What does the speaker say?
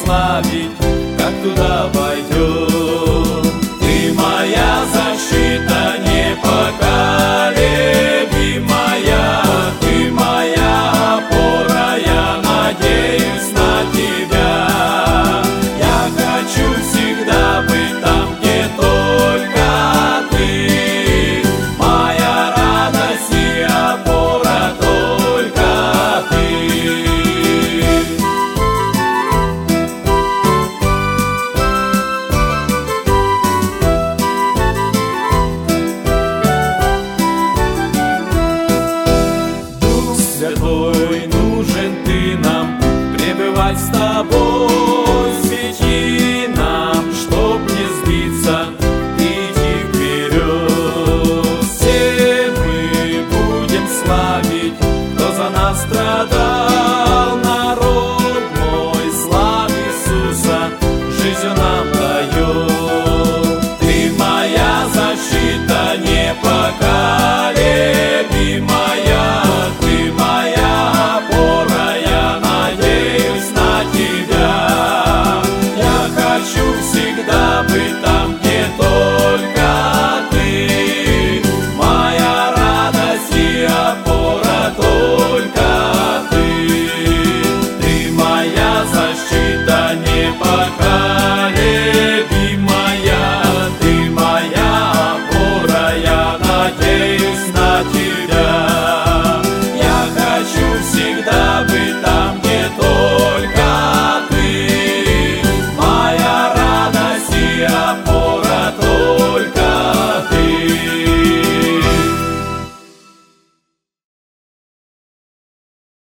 славить, как туда войдем. Ты моя защита непоколебимая, ты моя опора, я надеюсь на тебя. Я хочу всегда быть там, где только ты, моя радость и опора только ты. Дух Святой, нужен ты нам, пребывать с тобой, свети нам, чтоб не сбиться, иди вперед. Все мы будем славить, кто за нас страдал, народ мой, славь Иисуса, жизнью нам